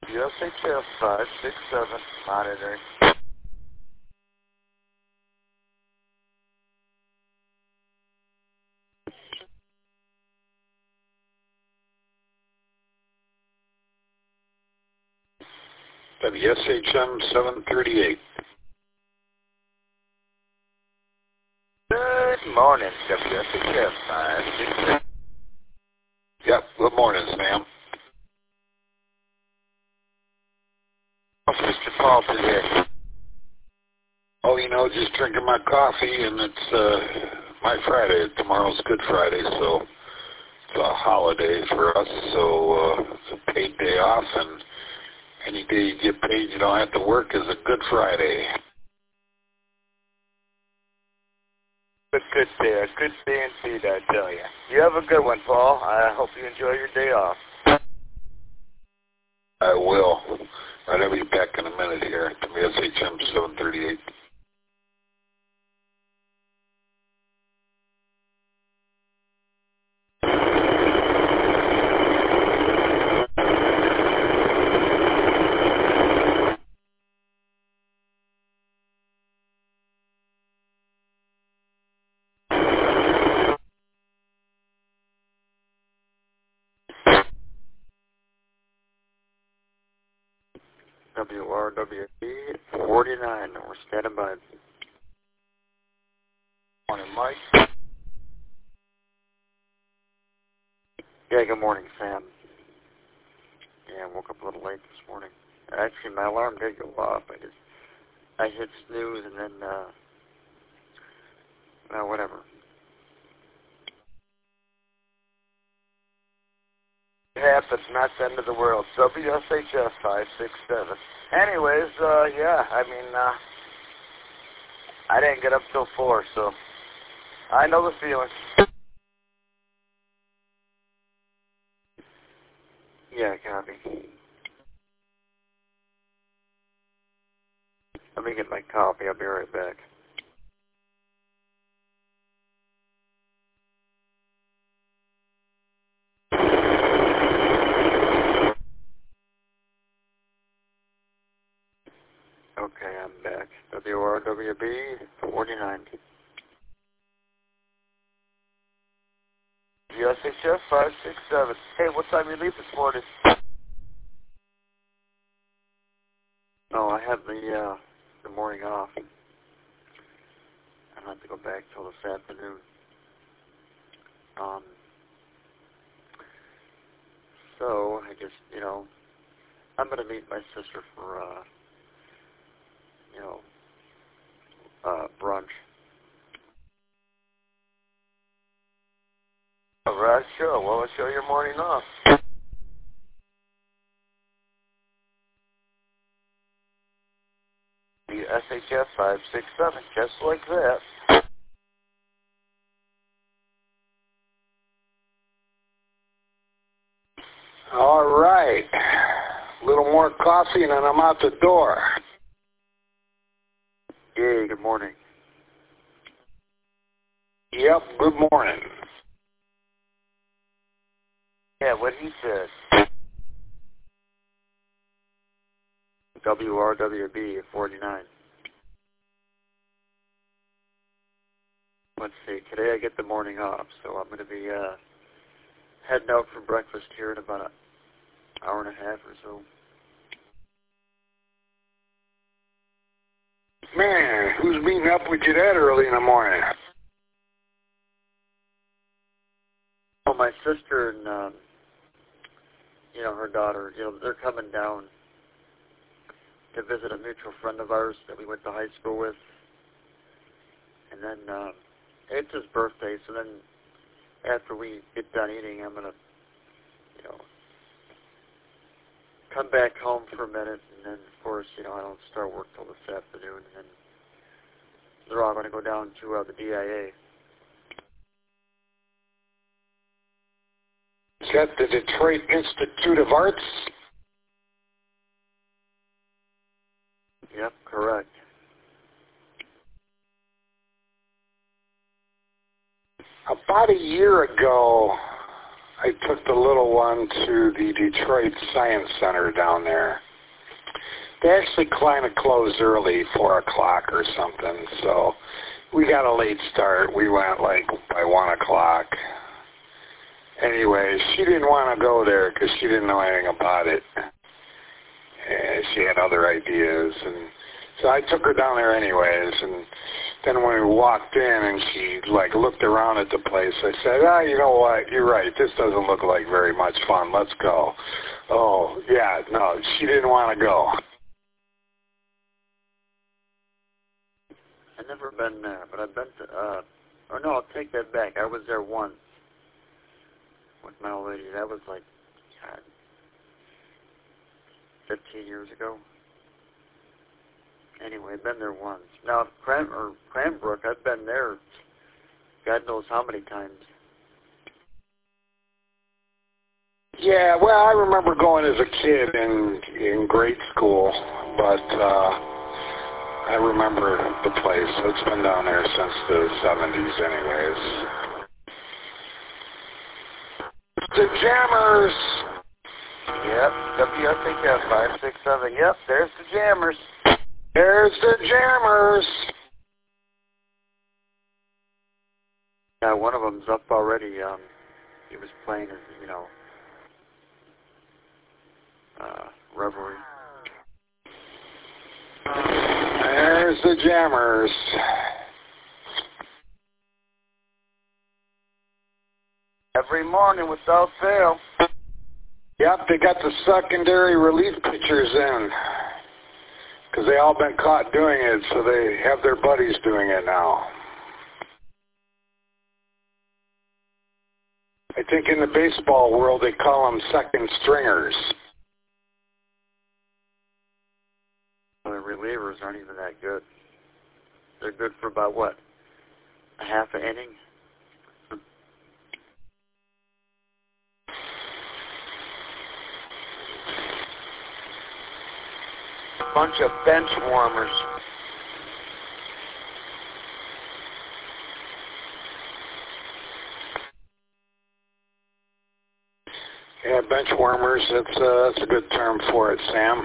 USHF 567, monitoring. WSHM 738. Good morning, WSHF 567. Yep, good morning, Sam. What's Mr. Paul today? Oh, just drinking my coffee, and it's my Friday. Tomorrow's Good Friday, so it's a holiday for us, so it's a paid day off, and any day you get paid you don't have to work is a Good Friday. Good day. A good day indeed, I tell you. You have a good one, Paul. I hope you enjoy your day off. I will. Right, I'll be back in a minute here. WSHM 738. WRWB 49, we're standing by. Morning, Mike. Yeah, good morning, Sam. Yeah, I woke up a little late this morning. Actually, my alarm did go off. I hit snooze and then, whatever. It happens, not the end of the world. WSHF 567. Anyways, I didn't get up till 4, so I know the feeling. Yeah, copy. Let me get my coffee. I'll be right back. Okay, I'm back. WRWB 49. USHF 567. Hey, what time you leave this morning? No, I have the morning off. I don't have to go back till this afternoon. So I just, I'm gonna meet my sister for brunch. All right, sure. Well, I'll show your morning off. The SHF 567, just like that. All right. A little more coffee, and then I'm out the door. Yay, good morning. Yep, good morning. Yeah, what he said. WRWB 49. Let's see, today I get the morning off, so I'm going to be heading out for breakfast here in about an hour and a half or so. Man, who's meeting up with you that early in the morning? Well, my sister and, her daughter, they're coming down to visit a mutual friend of ours that we went to high school with. And then it's his birthday, so then after we get done eating, I'm going to, come back home for a minute, and then, of course, I don't start work till this afternoon, and then they're all going to go down to the DIA. Is that the Detroit Institute of Arts? Yep, correct. About a year ago, I took the little one to the Detroit Science Center down there. They actually kind of closed early, 4 o'clock or something, so we got a late start. We went like by 1 o'clock. Anyway, she didn't want to go there because she didn't know anything about it. And she had other ideas, and so I took her down there anyways. And then when we walked in and she like looked around at the place, I said, you know what, you're right, this doesn't look like very much fun, let's go. Oh, yeah, no, she didn't want to go. I've never been there, but I've been to, or no, I'll take that back. I was there once with my old lady. That was like, God, 15 years ago. Anyway, I've been there once. Now, Cranbrook, I've been there God knows how many times. Yeah, well, I remember going as a kid in grade school, but I remember the place. It's been down there since the 70s anyways. The Jammers! Yep, WSHF 567. Yep, there's the Jammers. There's the Jammers! Yeah, one of them's up already. He was playing his, Reverie. There's the Jammers. Every morning without fail. Yep, they got the secondary relief pitchers in. Because they all been caught doing it, so they have their buddies doing it now. I think in the baseball world they call them second stringers. The relievers aren't even that good. They're good for about, what, a half an inning? Bunch of bench warmers. Yeah, bench warmers, that's a good term for it, Sam.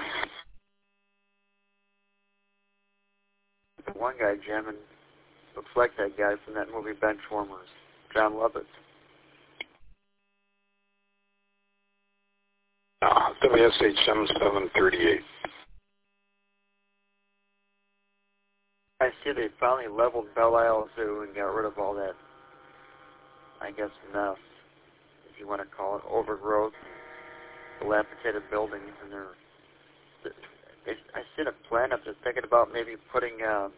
One guy jamming looks like that guy from that movie Benchwarmers, John Lovett. WSHM 738. I see they finally leveled Belle Isle Zoo and got rid of all that, I guess, mess, if you want to call it, overgrowth, dilapidated buildings, and I seen a plan up there thinking about maybe putting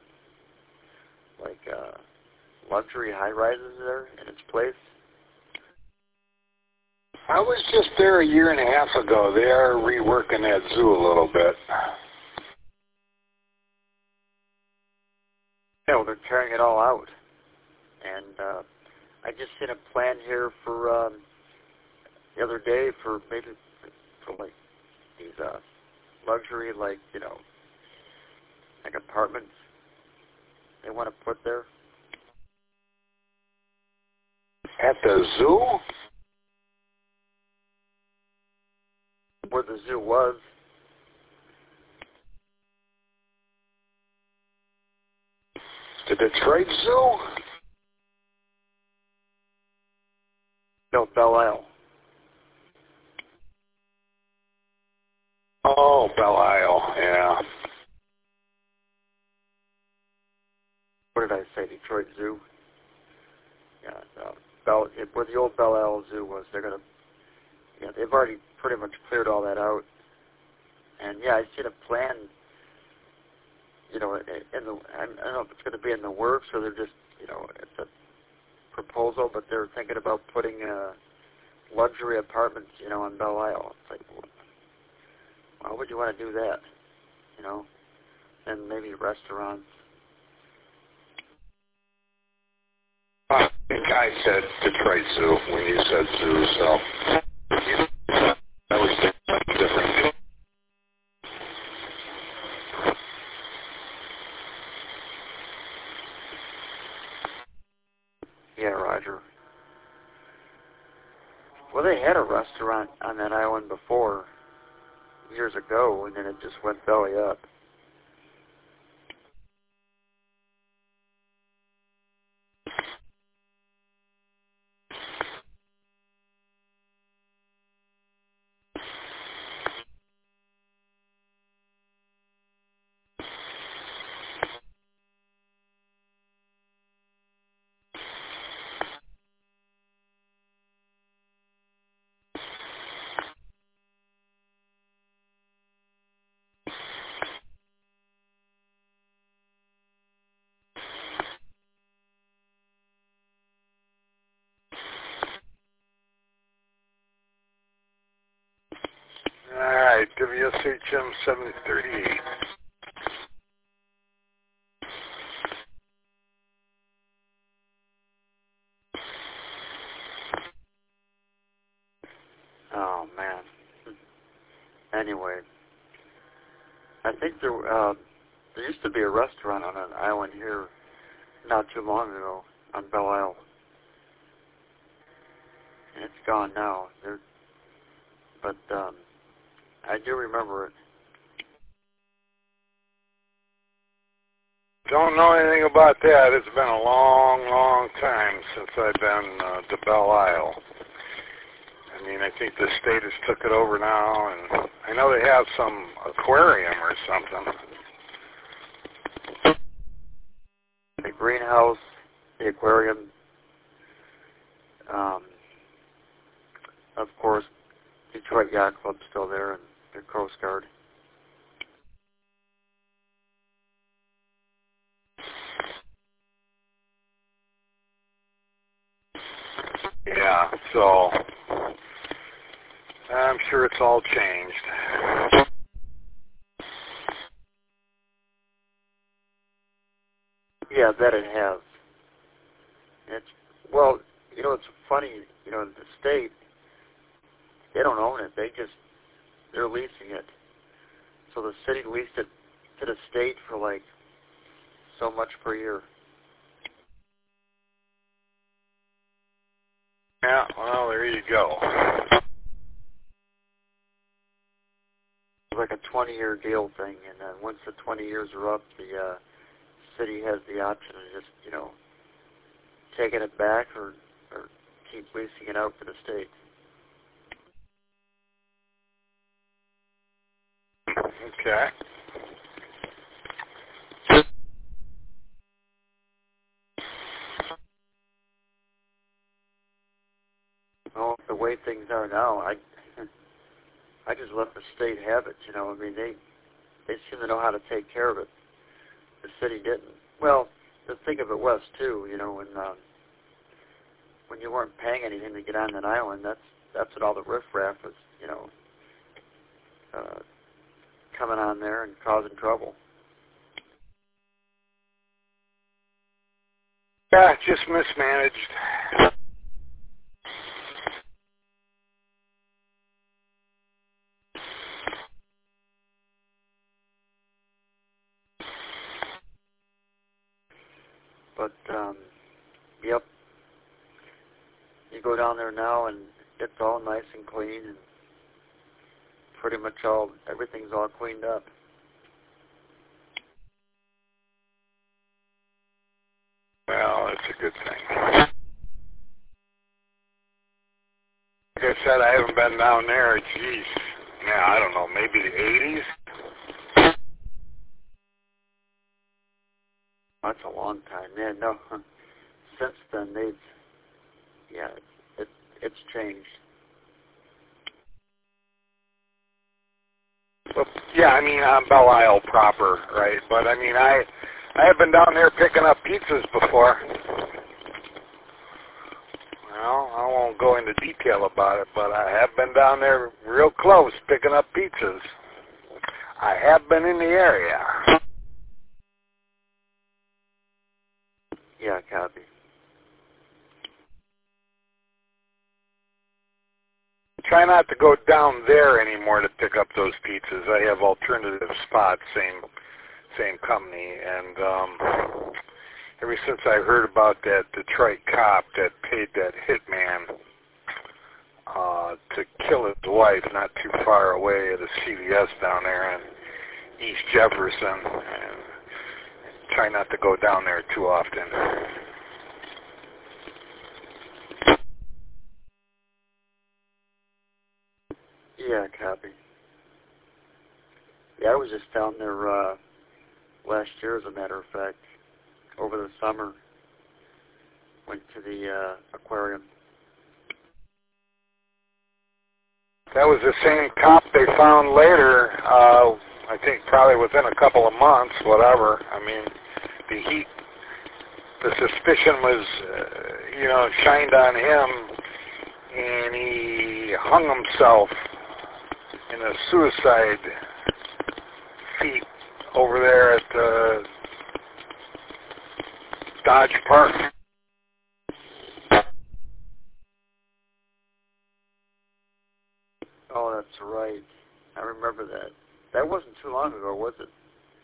luxury high-rises there in its place. I was just there a year and a half ago. They are reworking that zoo a little bit. Yeah, well, they're tearing it all out. And I just seen a plan here for the other day for maybe for like these luxury, like apartments they want to put there. At the zoo? Where the zoo was. The Detroit Zoo? No, Belle Isle. Oh, Belle Isle, yeah. What did I say? Detroit Zoo? Yeah, where the old Belle Isle Zoo was, they're gonna. Yeah, they've already pretty much cleared all that out. And yeah, I seen a plan. I don't know if it's going to be in the works or they're just, it's a proposal, but they're thinking about putting luxury apartments, on Belle Isle. It's like, why would you want to do that? And maybe restaurants. I think I said Detroit Zoo when you said zoo, so that was different. Yeah, Roger. Well, they had a restaurant on that island before, years ago, and then it just went belly up. All right, WSHM 738. Oh, man. Anyway, I think there used to be a restaurant on an island here not too long ago on Belle Isle. And it's gone now. But I do remember it. Don't know anything about that. It's been a long, long time since I've been to Belle Isle. I mean, I think the state has took it over now, and I know they have some aquarium or something. The greenhouse, the aquarium, of course, Detroit Yacht Club's still there, and the Coast Guard. Yeah, so I'm sure it's all changed. Yeah, that it has. It's, well, you know, it's funny, you know, the state, they don't own it. They're leasing it. So the city leased it to the state for like so much per year. Yeah, well, there you go. It's like a 20-year deal thing, and then once the 20 years are up, the city has the option of just, you know, taking it back or keep leasing it out to the state. Okay. Well, the way things are now, I just let the state have it, you know. I mean, they seem to know how to take care of it. The city didn't. Well, the thing of it was, too, you know, when you weren't paying anything to get on that island, that's what all the riffraff was, you know, coming on there and causing trouble. Yeah, just mismanaged. But, yep, you go down there now and it's all nice and clean and pretty much everything's all cleaned up. Well, it's a good thing. Like I said, I haven't been down there, geez, now, I don't know, maybe the 80s? That's a long time. Yeah, no, since then it's changed. Well, yeah, I mean, I'm Belle Isle proper, right? But, I mean, I have been down there picking up pizzas before. Well, I won't go into detail about it, but I have been down there real close picking up pizzas. I have been in the area. Yeah, copy. Try not to go down there anymore to pick up those pizzas. I have alternative spots, same company, and ever since I heard about that Detroit cop that paid that hitman to kill his wife not too far away at a CVS down there in East Jefferson. And try not to go down there too often. Yeah, copy. Yeah, I was just down there last year, as a matter of fact, over the summer. Went to the aquarium. That was the same cop they found later, I think probably within a couple of months, whatever. I mean, the suspicion was, shined on him, and he hung himself in a suicide feat over there at Dodge Park. Oh, that's right. I remember that. That wasn't too long ago, was it?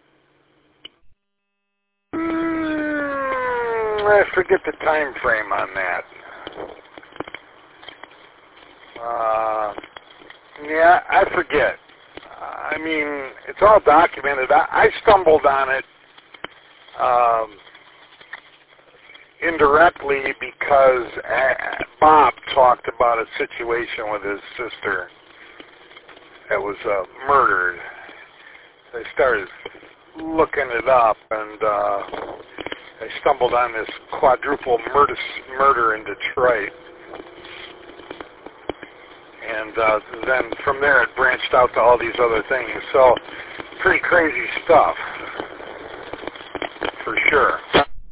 I forget the time frame on that. Yeah, I forget. I mean, it's all documented. I stumbled on it indirectly because Bob talked about a situation with his sister that was murdered. I started looking it up, and I stumbled on this quadruple murder in Detroit. And then from there it branched out to all these other things. So, pretty crazy stuff, for sure.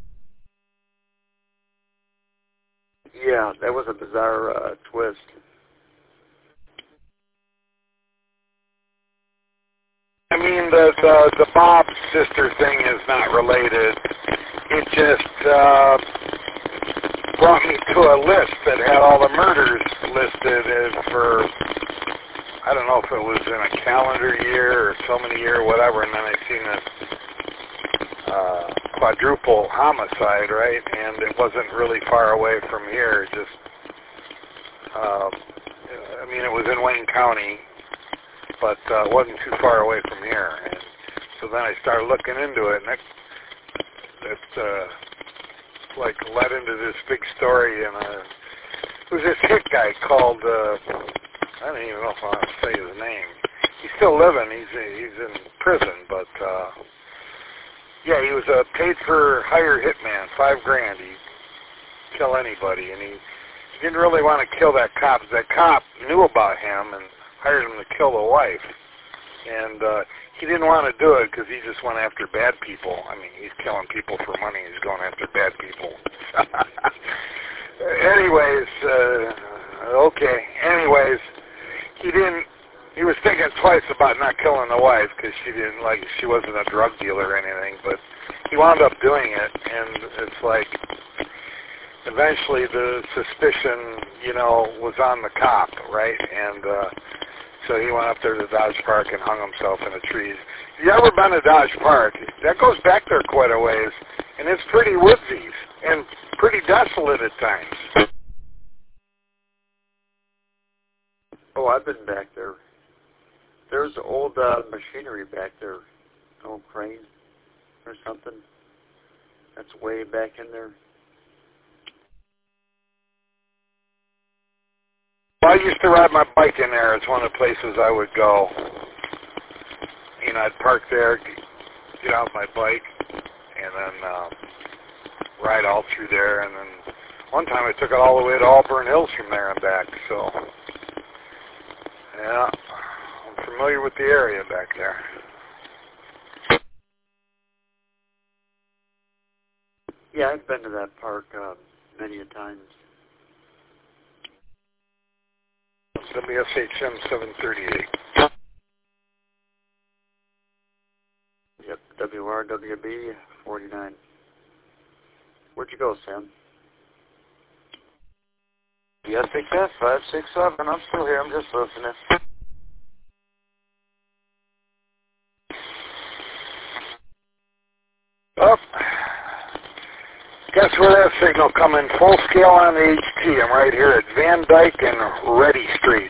Yeah, that was a bizarre twist. I mean, the Bob sister thing is not related. It just brought me to a list that had all the murders listed for, I don't know if it was in a calendar year or so many year, whatever, and then I seen this quadruple homicide, right? And it wasn't really far away from here. Just, it was in Wayne County, but it wasn't too far away from here. And so then I started looking into it, and it led into this big story. And it was this hit guy called, I don't even know if I want to say his name. He's still living. He's in prison, but yeah, he was a paid-for-hire hitman, $5,000. He'd kill anybody, and he didn't really want to kill that cop. That cop knew about him and hired him to kill the wife. And he didn't want to do it because he just went after bad people. I mean, he's killing people for money. He's going after bad people. Anyways, he was thinking twice about not killing the wife because she wasn't a drug dealer or anything, but he wound up doing it, and it's like, eventually the suspicion, was on the cop, right? And so he went up there to Dodge Park and hung himself in a tree. If you ever been to Dodge Park, that goes back there quite a ways, and it's pretty woodsy and pretty desolate at times. Oh, I've been back there. There's old machinery back there, an old crane or something. That's way back in there. Well, I used to ride my bike in there. It's one of the places I would go. I'd park there, get out my bike, and then ride all through there. And then one time I took it all the way to Auburn Hills from there and back. So, yeah, I'm familiar with the area back there. Yeah, I've been to that park many a times. WSHM 738. Yep, WRWB 49. Where'd you go, Sam? SHS 567. I'm still here. I'm just listening. Oh, guess where got a signal coming full scale on the HT. I'm right here at Van Dyke and Reddy Street.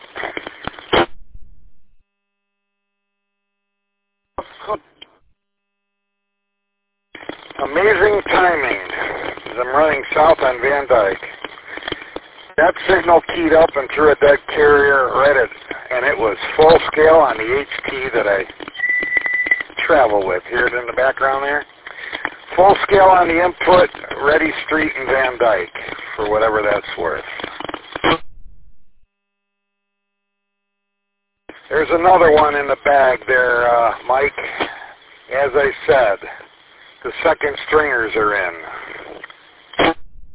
Amazing timing as I'm running south on Van Dyke. That signal keyed up and threw a dead carrier right at, and it was full scale on the HT that I travel with. Hear it in the background there? Full scale on the input, Reddy Street and Van Dyke, for whatever that's worth. There's another one in the bag there, Mike. As I said, the second stringers are in.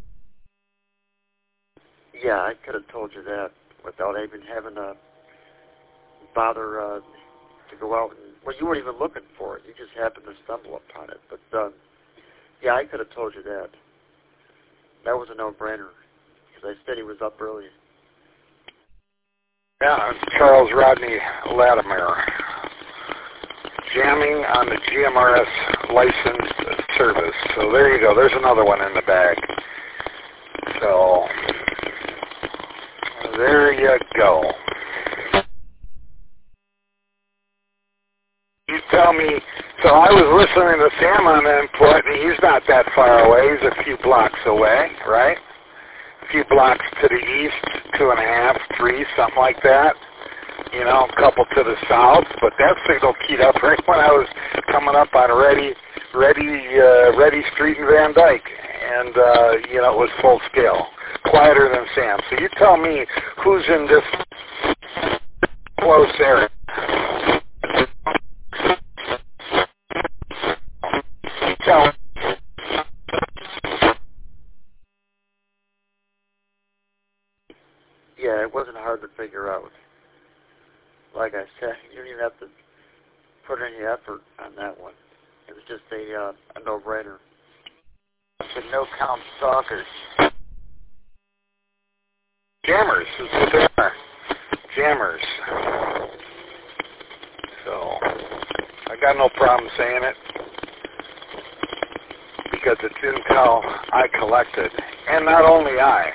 Yeah, I could have told you that without even having to bother to go out and, well, you weren't even looking for it. You just happened to stumble upon it. But, yeah, I could have told you that. That was a no-brainer, because I said he was up early. Yeah, Charles Rodney Latimer. Jamming on the GMRS licensed service. So there you go. There's another one in the bag. So there you go. You tell me, so I was listening to Sam on the input, and he's not that far away. He's a few blocks away, right? A few blocks to the east, 2.5, 3, something like that. You know, a couple to the south, but that signal keyed up right when I was coming up on Reddy Street in Van Dyke, and you know, it was full scale, quieter than Sam. So you tell me who's in this close area. You tell me. Yeah, it wasn't hard to figure out. Like I said, you didn't even have to put any effort on that one. It was just a no-brainer. The no-count stalkers. Jammers is what they are. Jammers. So, I got no problem saying it, because it's intel I collected, and not only I.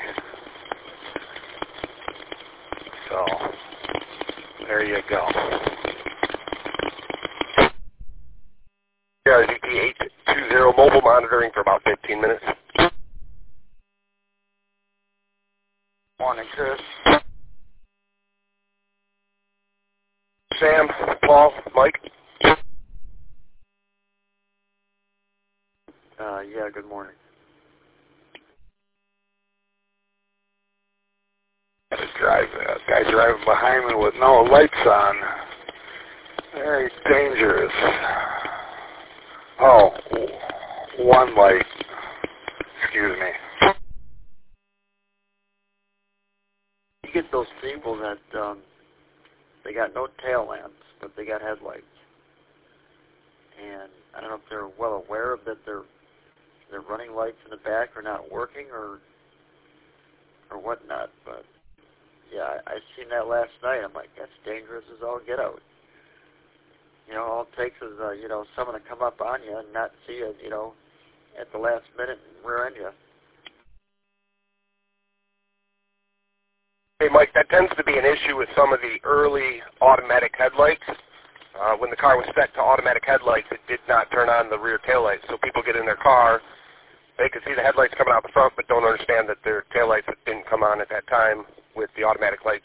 So, there you go. RZT 820 mobile monitoring for about 15 minutes. Morning, Chris. Sam, Paul, Mike. Yeah, good morning. Guy driving behind me with no lights on. Very dangerous. Oh, one light. Excuse me. You get those people that they got no tail lamps, but they got headlights, and I don't know if they're well aware of that their running lights in the back are not working or whatnot. But yeah, I seen that last night. I'm like, that's dangerous as all get out. You know, all it takes is you know, someone to come up on you and not see it, you know, at the last minute and rear end you. Hey, Mike, that tends to be an issue with some of the early automatic headlights. When the car was set to automatic headlights, it did not turn on the rear taillights. So people get in their car, they can see the headlights coming out the front, but don't understand that their taillights didn't come on at that time with the automatic lights.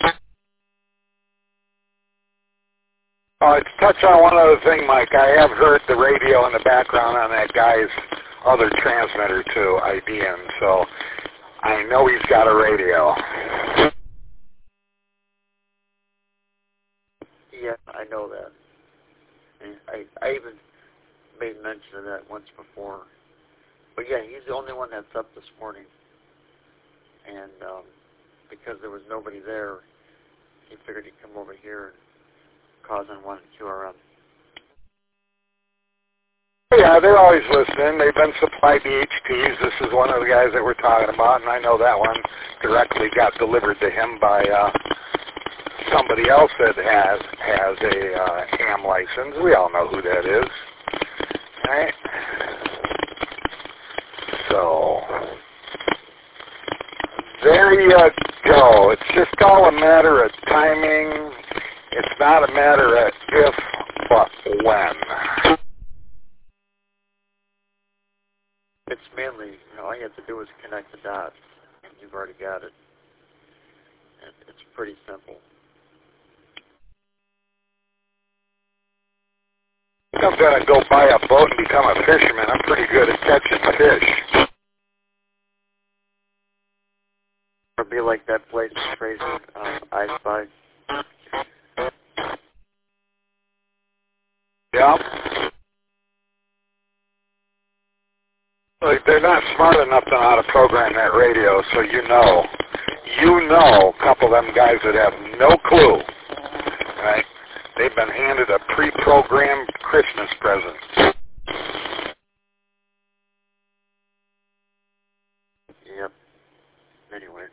To touch on one other thing, Mike, I have heard the radio in the background on that guy's other transmitter too, IBM, so I know he's got a radio. Yeah, I know that. And I even made mention of that once before. But yeah, he's the only one that's up this morning. And because there was nobody there, he figured he'd come over here and cause unwanted QRM. Yeah, they're always listening. They've been supplied the HTs. This is one of the guys that we're talking about, and I know that one directly got delivered to him by somebody else that has a ham license. We all know who that is, right? So There you go. It's just all a matter of timing. It's not a matter of if, but when. It's mainly, all you have to do is connect the dots, and you've already got it. And it's pretty simple. I'm going to go buy a boat and become a fisherman. I'm pretty good at catching fish. Or be like that place in Fraser, I Spy. Yeah. Like, they're not smart enough to know how to program that radio, so you know a couple of them guys that have no clue, right? They've been handed a pre-programmed Christmas present. Yep. Anyway.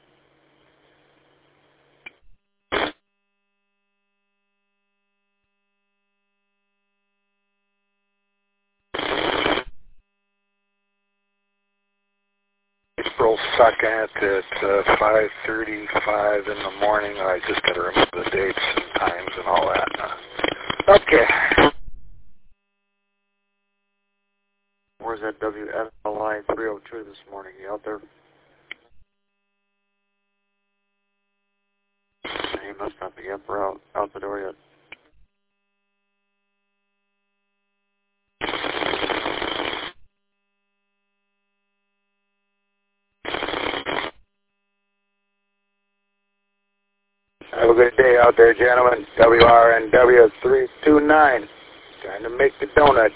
April 2nd at 5:35 in the morning. I just got to remember the dates and times and all that. Okay. Where's that WFLI 302 this morning? You out there? He must not be up or out the door yet. Have a good day out there, gentlemen. WRNW 329. Trying to make the donut.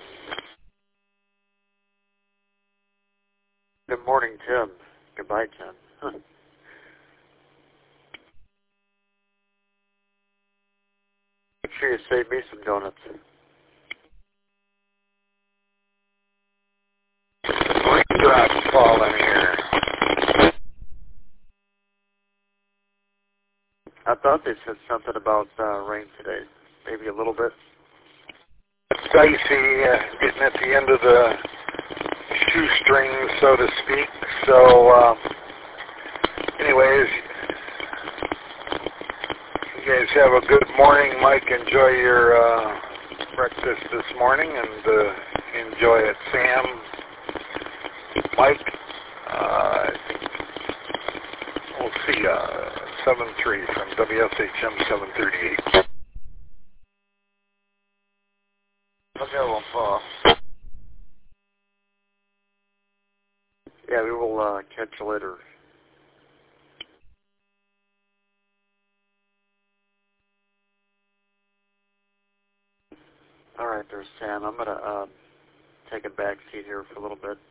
Good morning, Tim. Goodbye, Tim. Huh. Make sure you save me some donuts. Raindrops falling here. I thought they said something about rain today. Maybe a little bit. It's dicey, getting at the end of the shoestring, so to speak. So, anyways, you guys have a good morning. Mike, enjoy your breakfast this morning, and enjoy it. Sam, Mike, we'll see 7-3 from WSHM 738. Okay, well, Paul. Yeah, we will catch you later. All right, there's Sam. I'm going to take a back seat here for a little bit.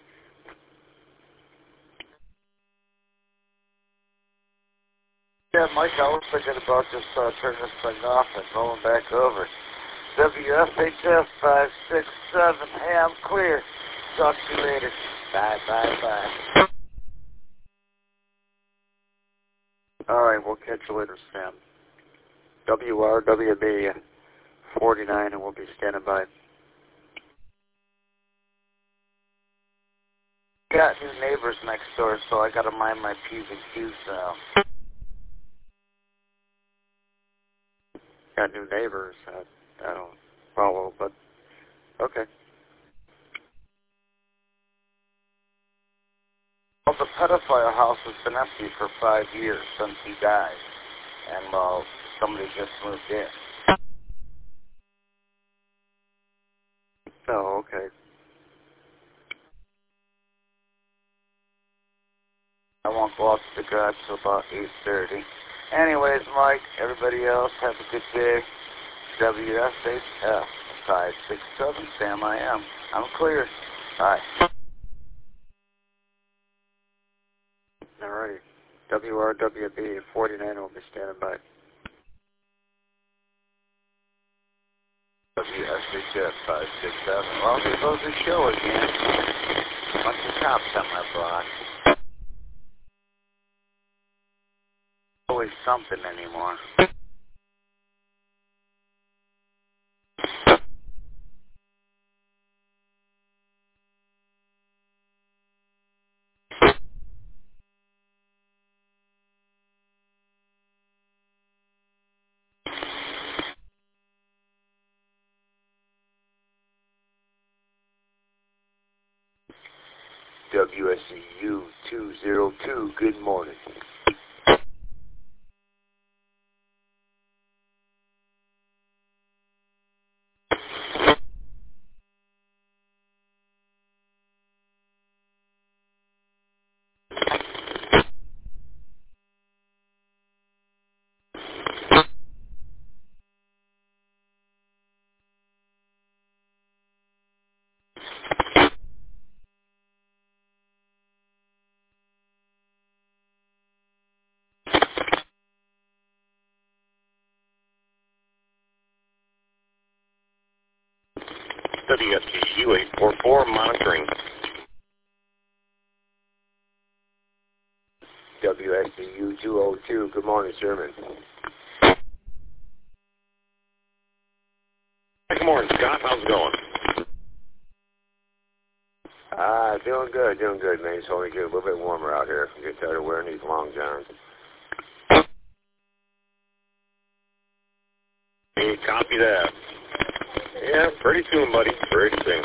Yeah, Mike, I was thinking about just turning this thing off and rolling back over. WFHF 567. Hey, I'm clear. Talk to you later. Bye, bye, bye. All right, we'll catch you later, Sam. WRWB 49, and we'll be standing by. Got new neighbors next door, so I gotta mind my P's and Q's now. Got new neighbors. I don't follow, but okay. Well, the pedophile house has been empty for 5 years since he died, and well, somebody just moved in. Oh, okay. I won't go out to the garage till about 8:30. Anyways, Mike, everybody else, have a good day. WSHF 567, Sam I am. I'm clear. Bye. All righty. WRWB 49 will be standing by. WSHF 567. Well, here goes the show again. Bunch of cops on my block. Always something anymore. WSCU 202, good morning. WSCU 844 monitoring. WSCU 202, good morning, Sherman. Good morning, Scott. How's it going? Doing good, man. It's only good. A little bit warmer out here. I'm getting tired of wearing these long johns. Hey, copy that. Yeah, pretty soon, buddy. Pretty soon.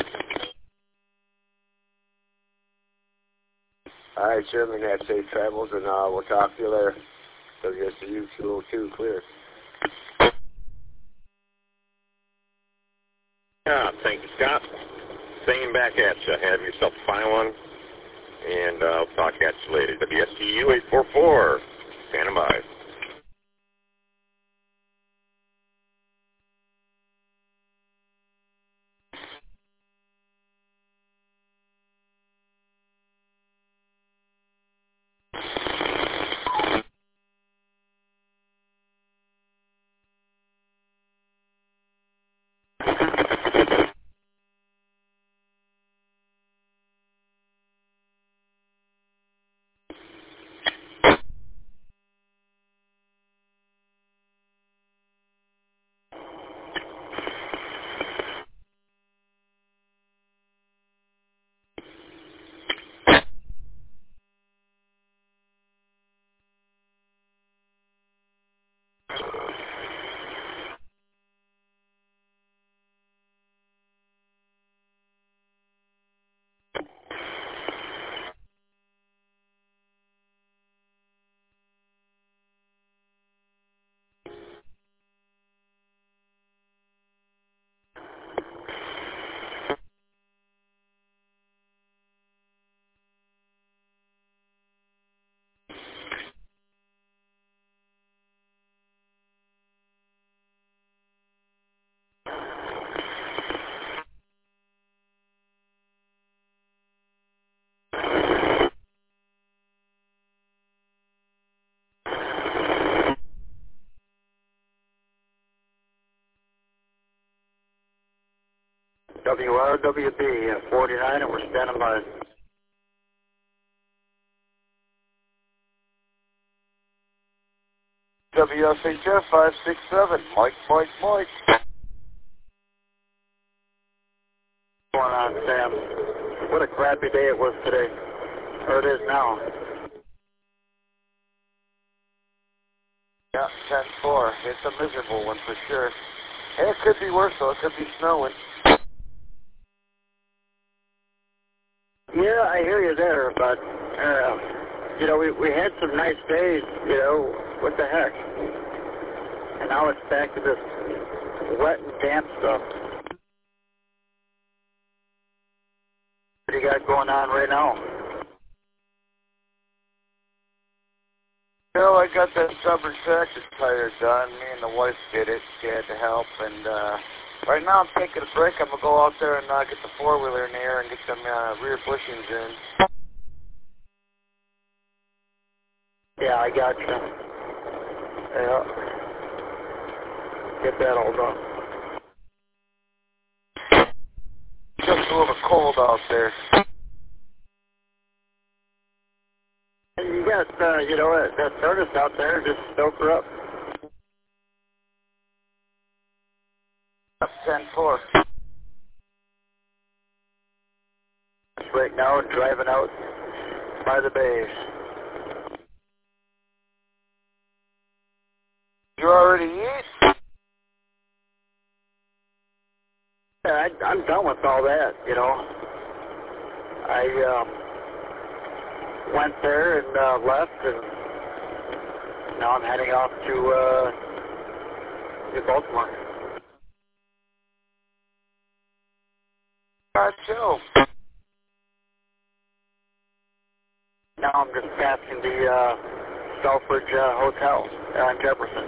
All right, Sherman, have safe travels, and we'll talk to you later. WSCU 202, clear. Yeah, thank you, Scott. Same back at you. Have yourself a fine one, and I'll talk at you later. WSCU 844, standing by. WRWB 49, and we're standing by. WSHF 567, Mike. What's going on, Sam? What a crappy day it was today. Or it is now. Yeah, 10-4. It's a miserable one for sure. Hey, it could be worse, though. It could be snowing. Yeah, I hear you there, but, we had some nice days, what the heck? And now it's back to this wet and damp stuff. What do you got going on right now? Well, I got that stubborn tractor tire done. Me and the wife did it. She had to help, and right now I'm taking a break. I'm going to go out there and get the four-wheeler in the air and get some rear bushings in. Yeah, I got you. Yeah. Get that all done. Just a little cold out there. You got, that furnace out there, just stoke her up. Up 10-4. Right now, driving out by the bay. You already eat? Yeah, I'm done with all that, went there and left, and now I'm heading off to Baltimore. Joe. Now I'm just passing the Southbridge Hotel on Jefferson.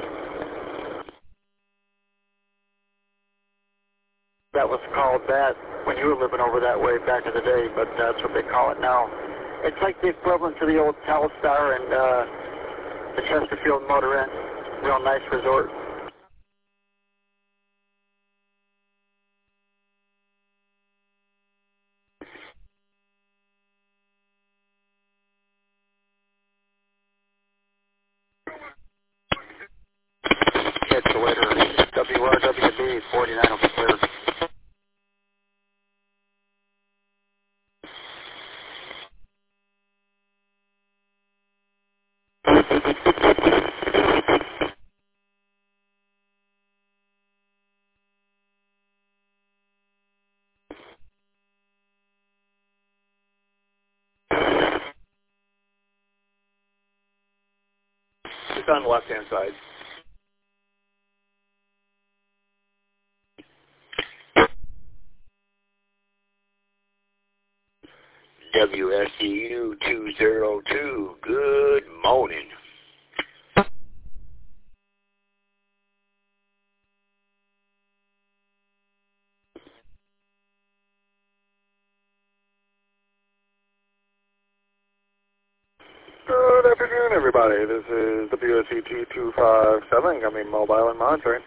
That was called that when you were living over that way back in the day, but that's what they call it now. It's like the equivalent to the old Telstar and the Chesterfield Motor Inn. Real nice resort. Catch you later. WRWB 49 will be clear. It's on the left-hand side. WSCU 202, good morning. Good afternoon, everybody. This is WSCT 257, coming mobile and monitoring.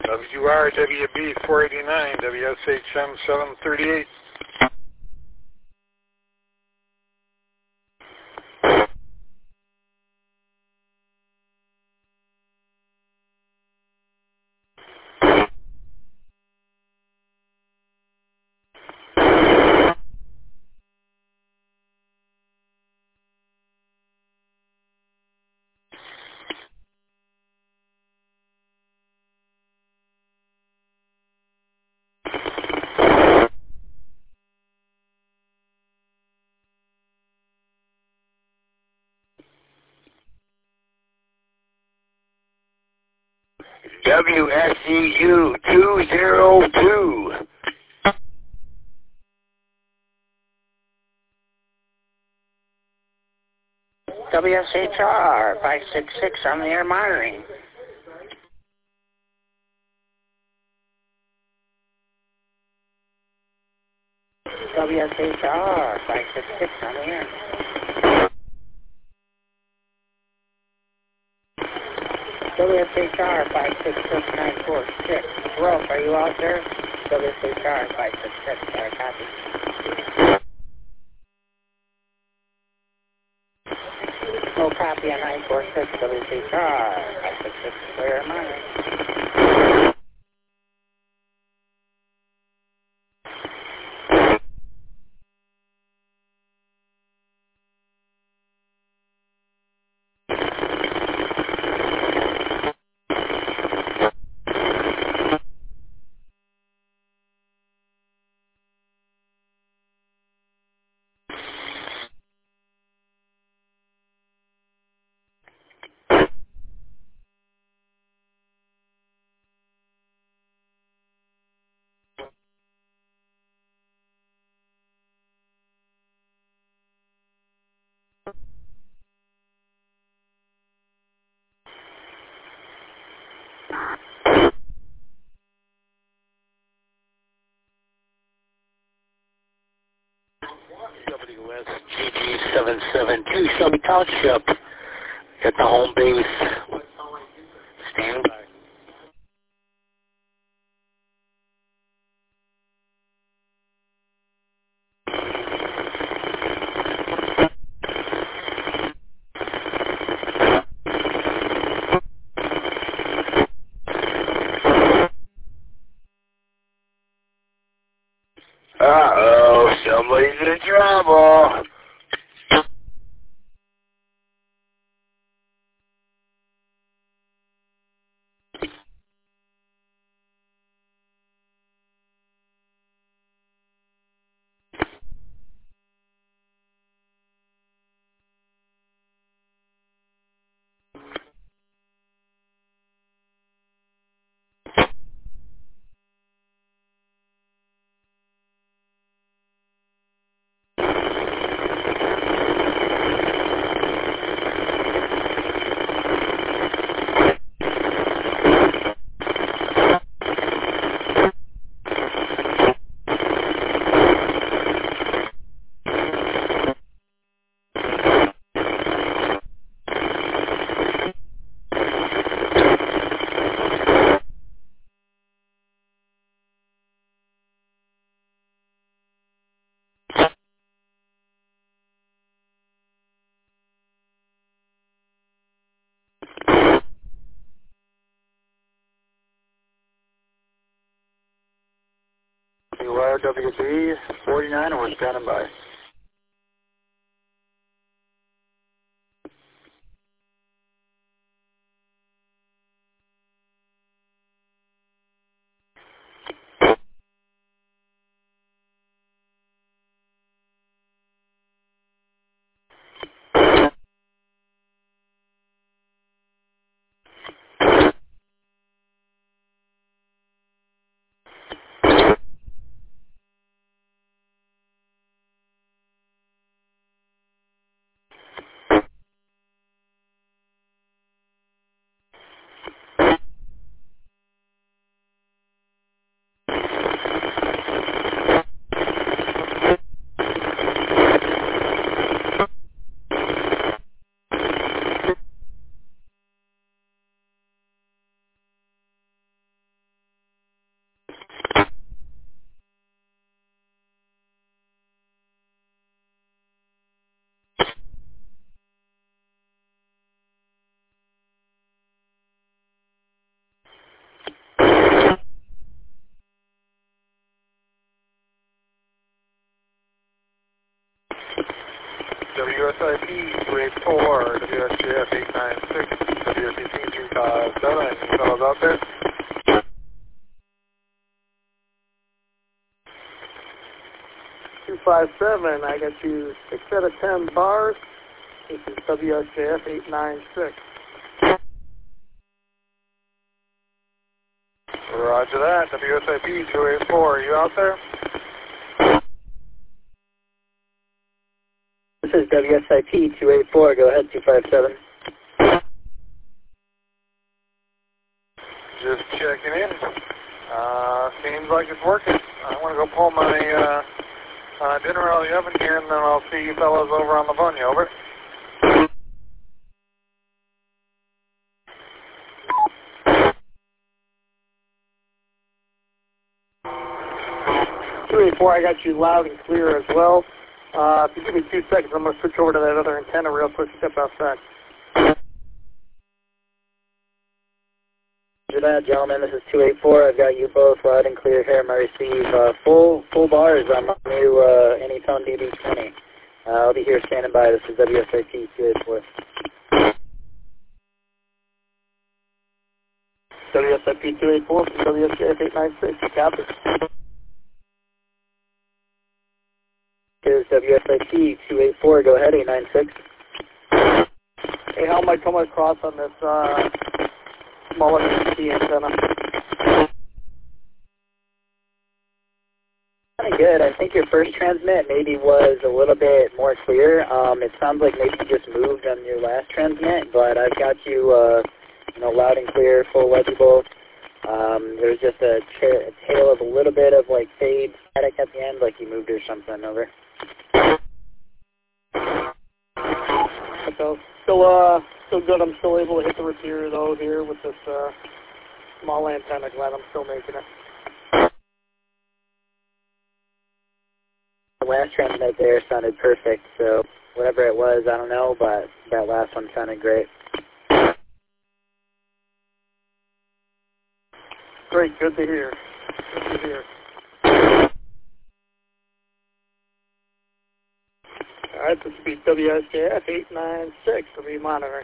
WRWB 489, WSHM 738. WSCU 202. WSHR 566 on the air monitoring. WSHR 566 on the air. WSHR 566946. Rolf, are you out there? WSHR 566, got a copy. No copy on 946 WSHR 566 clear monitoring. WSGG 772, Shelby Township at the home base. Stand by. Uh-oh, somebody's in trouble. WRWB 49, and we're standing by. WSIP 284, WSJF 896, WSCT 257. Any fellows out there? I got you 6 out of 10 bars. This is WSJF 896. Roger that. WSIP 284. Are you out there? This is WSIP 284. Go ahead, 257. Just checking in. Seems like it's working. I want to go pull my dinner out of the oven here, and then I'll see you fellows over on the Livonia. Over. 284, I got you loud and clear as well. If you give me 2 seconds, I'm going to switch over to that other antenna real quick. Step outside. Roger that, gentlemen. This is 284. I've got you both loud and clear here. I receive full bars on my new Anytone DB20. I'll be here standing by. This is WSIP 284. WSIP 284 from WSJF 896. Copy. Here's WSIP 284. Go ahead, 896. Hey, how am I coming across on this smaller antenna? Kind of good. I think your first transmit maybe was a little bit more clear. It sounds like maybe you just moved on your last transmit, but I've got you, loud and clear, full legible. There's just a tail of a little bit of like fade static at the end, like you moved or something over. So, still good. I'm still able to hit the receiver though here with this small antenna. Glad I'm still making it. The last transmit there sounded perfect, so whatever it was, I don't know, but that last one sounded great. Great, good to hear. Good to hear. All right, this will be WSJF 896. I'll be monitoring.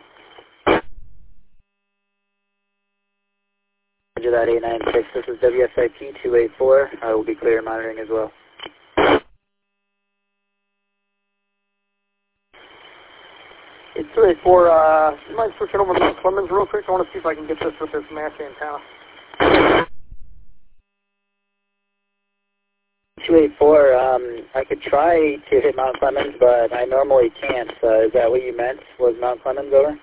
Roger that, 896. This is WSIP 284. I will be clear monitoring as well. It's 284. You mind switching over to Mount Clemens real quick? I want to see if I can get this with this match antenna. 284, I could try to hit Mount Clemens, but I normally can't. Is that what you meant? Was Mount Clemens over?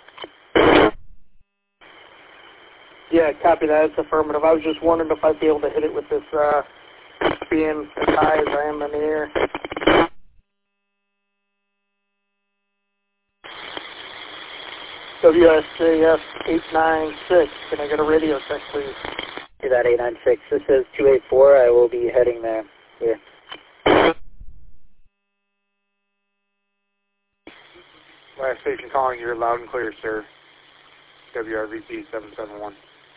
Yeah, copy that. It's affirmative. I was just wondering if I'd be able to hit it with this being as high as I am in the air. WSJF 896. Can I get a radio check, please? Do that, 896. This is 284. I will be heading there. Here. Last station calling, you're loud and clear, sir. WRVP 771.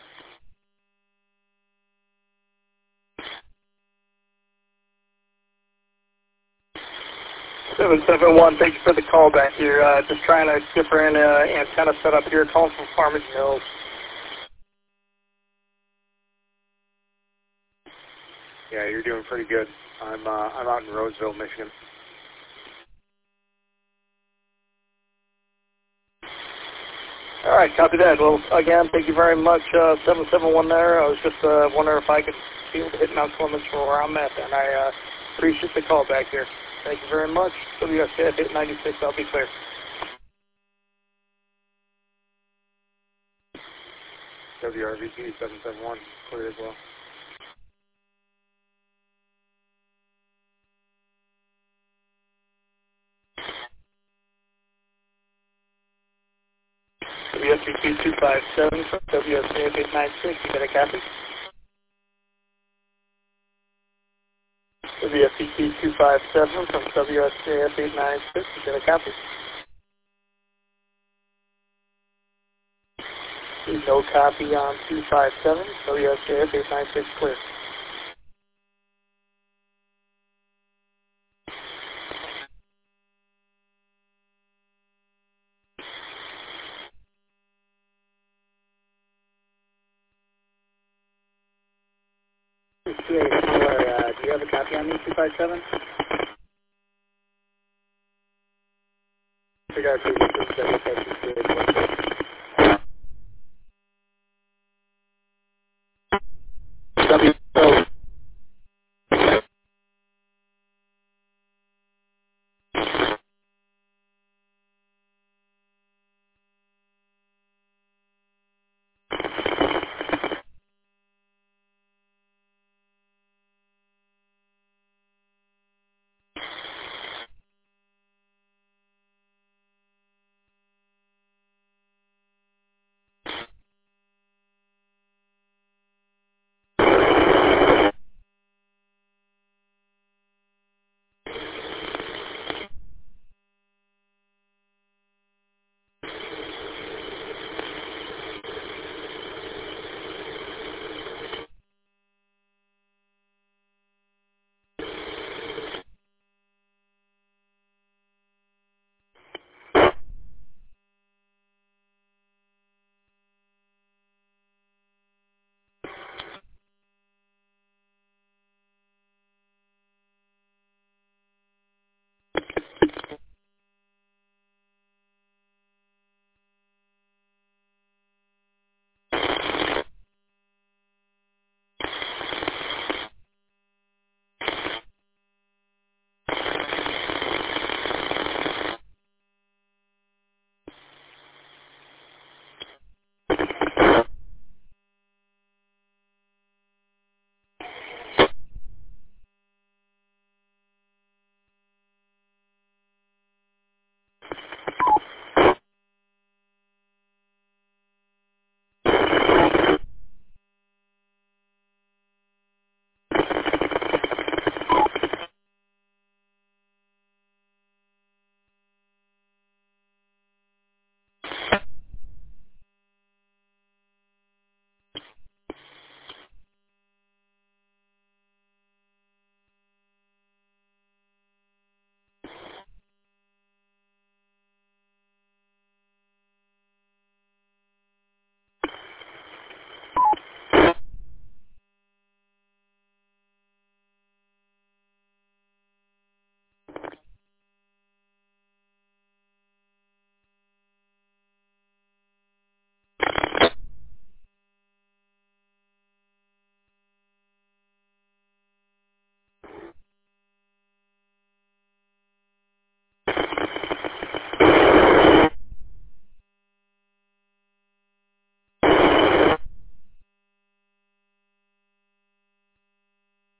771, thank you for the call back here. Just trying to get for an antenna set up here, calling from Farmers Mills. Yeah, you're doing pretty good. I'm out in Roseville, Michigan. All right, copy that. Well, again, thank you very much, 771 there. I was just wondering if I could be able to hit Mount Clemens from where I'm at, and I appreciate the call back here. Thank you very much. WSJF 896, I'll be clear. WRVP 771, clear as well. WSVP 257 from WSJF 896, you got a copy? WSVP 257 from WSJF 896, you got a copy? No copy on 257, WSJF 896, clear. 284, do you have a copy on me, 257? Regard to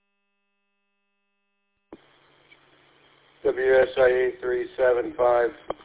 WSIA 375.